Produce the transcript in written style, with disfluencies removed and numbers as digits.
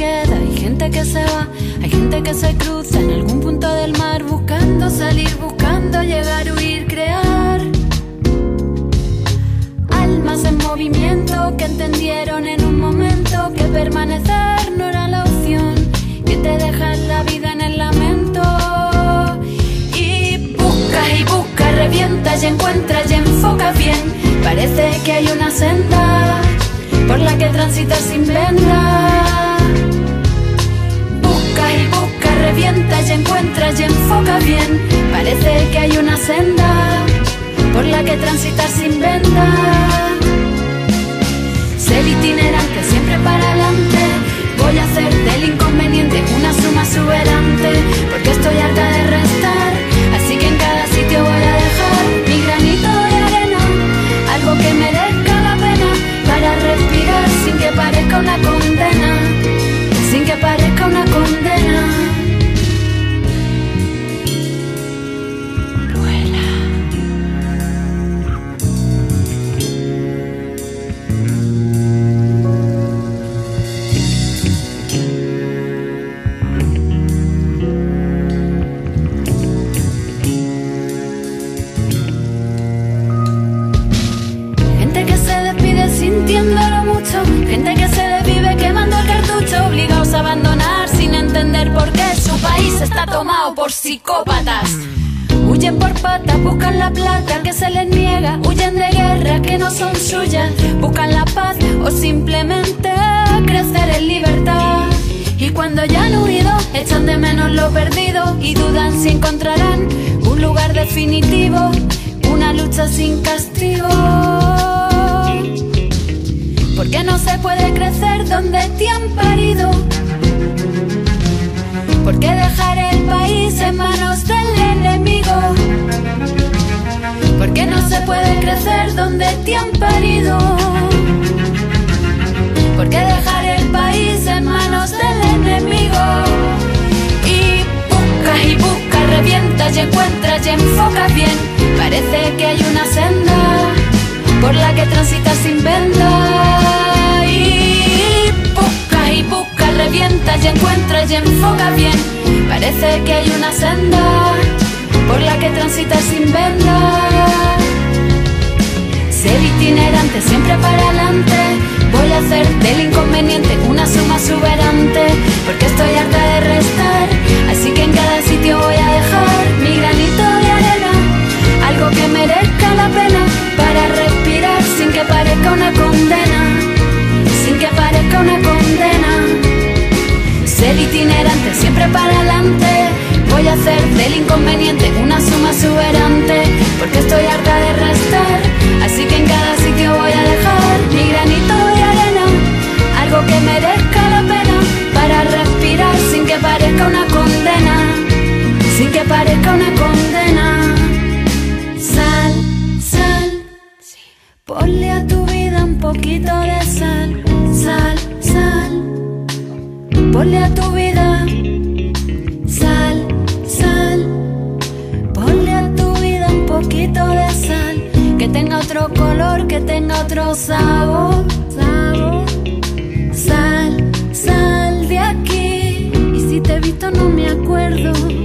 queda, hay gente que se va, hay gente que se cruza en algún punto del mar, buscando salir, buscando llegar, huir, crear. Almas en movimiento que entendieron en un momento que permanecer no era la opción, que te deja la vida en el lamento. Y buscas, revientas y encuentras y enfocas bien. Parece que hay una senda por la que transitas sin venda. Buscas, revientas y encuentras y enfocas bien. Parece que hay una senda por la que transitar sin venda. Ser itinerante, siempre para adelante. Voy a hacer del inconveniente una suma exuberante, porque estoy harta de restar. Así que en cada sitio voy a dejar mi granito de arena, algo que merezca la pena, para respirar sin que parezca una condena, sin que parezca una condena. Sintiéndolo mucho, gente que se desvive quemando el cartucho, obligados a abandonar sin entender por qué su país está tomado por psicópatas. Huyen por patas, buscan la plata que se les niega, huyen de guerras que no son suyas, buscan la paz o simplemente crecer en libertad. Y cuando ya han huido, echan de menos lo perdido y dudan si encontrarán un lugar definitivo, una lucha sin castigo. Porque no se puede crecer donde te han parido. Porque dejar el país en manos del enemigo. Porque no se puede crecer donde te han parido. Porque dejar el país en manos del enemigo. Y buscas, revientas y encuentras y enfocas bien. Parece que hay una senda por la que transitas sin venda. Y buscas, revientas y encuentras y enfocas bien. Parece que hay una senda por la que transitas sin venda. Ser itinerante, siempre para adelante. Voy a hacer del inconveniente una suma exuberante, porque estoy harta de restar. Así que en cada sitio voy a dejar mi granito de arena, algo que merezca la pena, para respirar sin que parezca una condena, sin que parezca una condena. Ser itinerante, siempre para adelante. Voy a hacer del inconveniente una suma exuberante, porque estoy harta de restar. Así que en cada sitio voy a dejar mi granito de arena, algo que merezca la pena, para respirar sin que parezca una condena, sin que parezca una condena. Sal, sal, ponle a tu vida un poquito de sal. Sal, sal, ponle a tu vida sal, sal, ponle a tu vida un poquito de sal, que tenga otro color, que tenga otro sabor, sabor. Sal, sal de aquí, y si te he visto no me acuerdo.